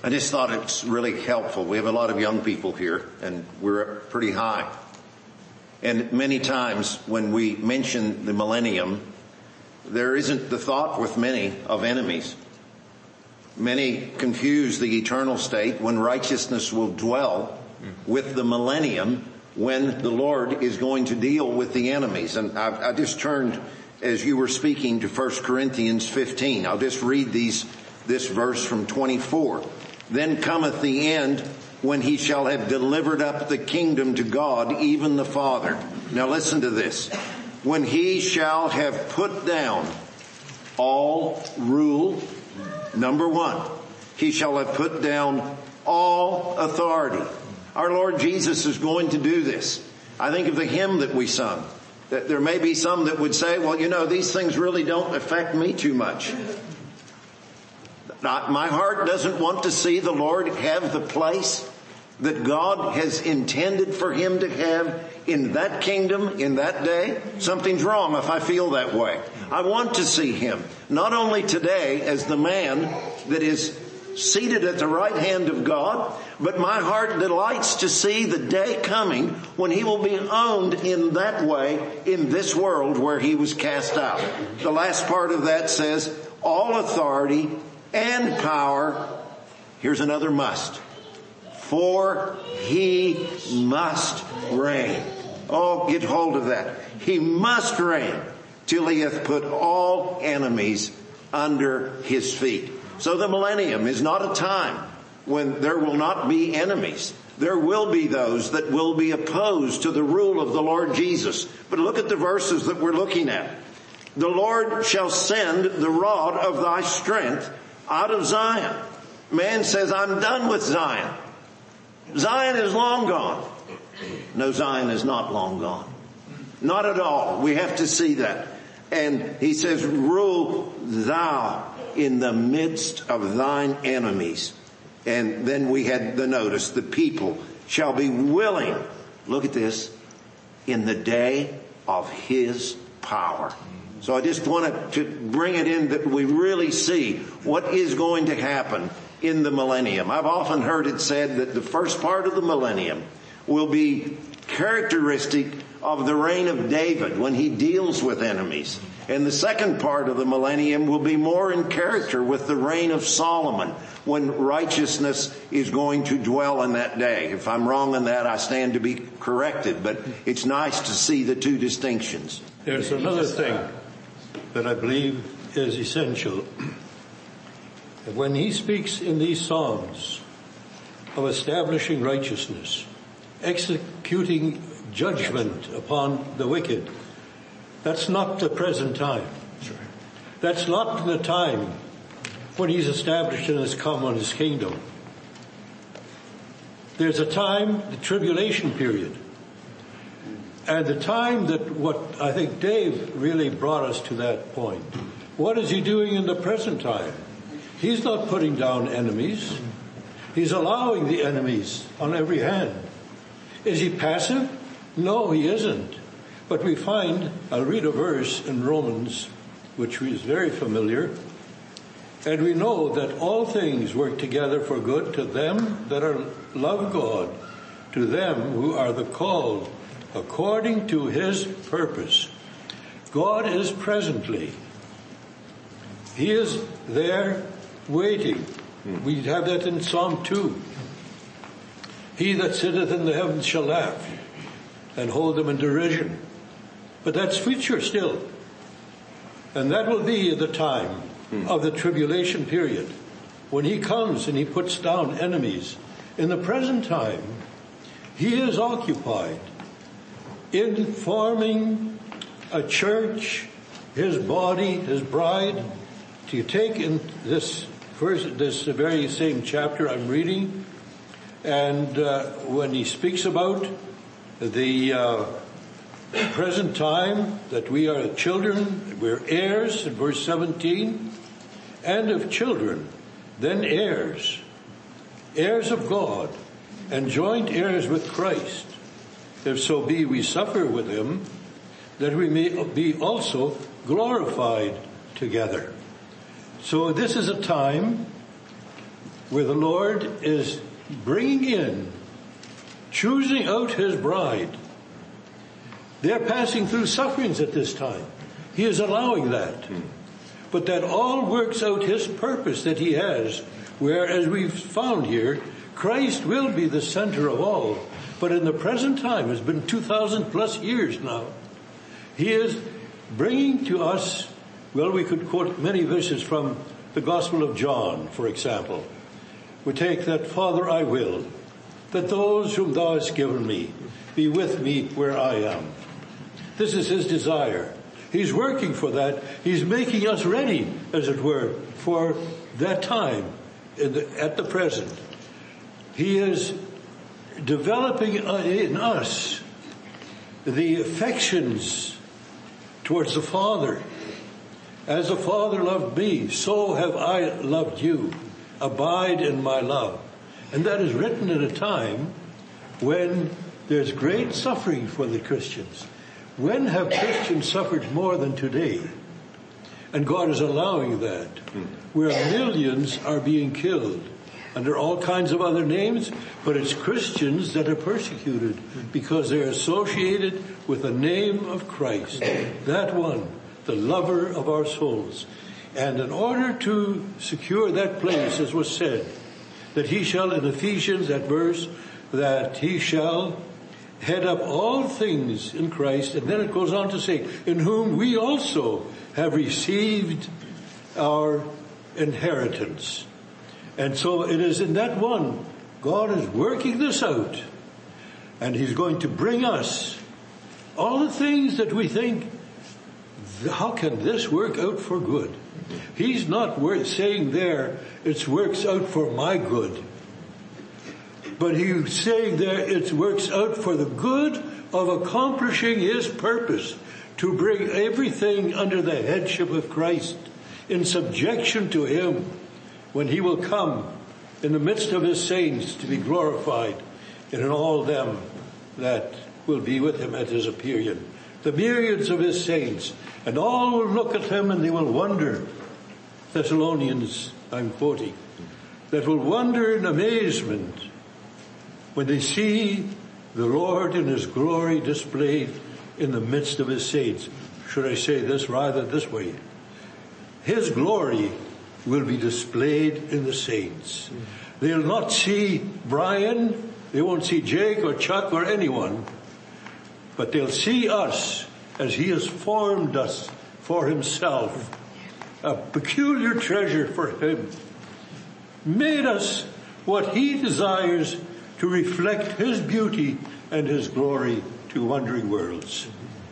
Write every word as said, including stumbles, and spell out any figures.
I just thought it's really helpful. We have a lot of young people here, and we're pretty high. And many times when we mention the millennium, there isn't the thought with many of enemies. Many confuse the eternal state when righteousness will dwell with the millennium when the Lord is going to deal with the enemies. And I, I just turned, as you were speaking, to First Corinthians fifteen. I'll just read these, this verse from twenty-four. Then cometh the end when he shall have delivered up the kingdom to God, even the Father. Now listen to this. When he shall have put down all rule, number one, he shall have put down all authority. Our Lord Jesus is going to do this. I think of the hymn that we sung. That there may be some that would say, well, you know, these things really don't affect me too much. My heart doesn't want to see the Lord have the place that God has intended for him to have in that kingdom, in that day. Something's wrong if I feel that way. I want to see him, not only today as the man that is seated at the right hand of God, but my heart delights to see the day coming when he will be owned in that way in this world where he was cast out. The last part of that says, all authority and power, here's another must, for he must reign. Oh, get hold of that. He must reign till he hath put all enemies under his feet. So the millennium is not a time when there will not be enemies. There will be those that will be opposed to the rule of the Lord Jesus. But look at the verses that we're looking at. The Lord shall send the rod of thy strength out of Zion. Man says, I'm done with Zion. Zion is long gone. No, Zion is not long gone. Not at all. We have to see that. And he says, rule thou in the midst of thine enemies. And then we had the notice, the people shall be willing, look at this, in the day of his power. So I just wanted to bring it in that we really see what is going to happen in the millennium. I've often heard it said that the first part of the millennium will be characteristic of the reign of David when he deals with enemies. And the second part of the millennium will be more in character with the reign of Solomon when righteousness is going to dwell in that day. If I'm wrong in that, I stand to be corrected, but it's nice to see the two distinctions. There's another thing that I believe is essential. When he speaks in these Psalms of establishing righteousness, executing judgment upon the wicked, that's not the present time. That's not the time when he's established and has come on his kingdom. There's a time, the tribulation period. And the time that what I think Dave really brought us to that point. What is he doing in the present time? He's not putting down enemies. He's allowing the enemies on every hand. Is he passive? No, he isn't. But we find, I'll read a verse in Romans, which is very familiar. And we know that all things work together for good to them that are love God, to them who are the called according to his purpose. God is presently. He is there waiting. We have that in Psalm two. He that sitteth in the heavens shall laugh and hold them in derision. But that's future still. And that will be the time of the tribulation period when he comes and he puts down enemies. In the present time, he is occupied in forming a church, his body, his bride. To take in this first, this very same chapter I'm reading, and uh, when he speaks about the uh, present time that we are children, we're heirs, in verse seventeen, and of children, then heirs, heirs of God, and joint heirs with Christ, if so be we suffer with him, that we may be also glorified together. So this is a time where the Lord is bringing in, choosing out his bride. They're passing through sufferings at this time. He is allowing that. But that all works out his purpose that he has, where, as we've found here, Christ will be the center of all. But in the present time, it's been two thousand plus years now, he is bringing to us, well, we could quote many verses from the Gospel of John, for example. We take that, Father, I will, that those whom thou hast given me be with me where I am. This is his desire. He's working for that. He's making us ready, as it were, for that time in the, at the present. He is developing in us the affections towards the Father. As the Father loved me, so have I loved you. Abide in my love. And that is written at a time when there's great suffering for the Christians. When have Christians suffered more than today? And God is allowing that, where millions are being killed under all kinds of other names, but it's Christians that are persecuted because they're associated with the name of Christ, that one, the lover of our souls. And in order to secure that place, as was said, that he shall, in Ephesians, that verse, that he shall head up all things in Christ. And then it goes on to say, in whom we also have received our inheritance. And so it is in that one, God is working this out. And he's going to bring us all the things that we think, how can this work out for good? He's not saying there, it works out for my good. But he's saying there, it works out for the good of accomplishing his purpose, to bring everything under the headship of Christ, in subjection to him, when he will come in the midst of his saints to be glorified, and in all them that will be with him at his appearing. The myriads of his saints, and all will look at him and they will wonder. Thessalonians, I'm quoting, that will wonder in amazement when they see the Lord in his glory displayed in the midst of his saints. Should I say this rather this way? His glory will be displayed in the saints. They'll not see Brian, they won't see Jake or Chuck or anyone, but they'll see us as he has formed us for himself, a peculiar treasure for him, made us what he desires to reflect his beauty and his glory to wondering worlds.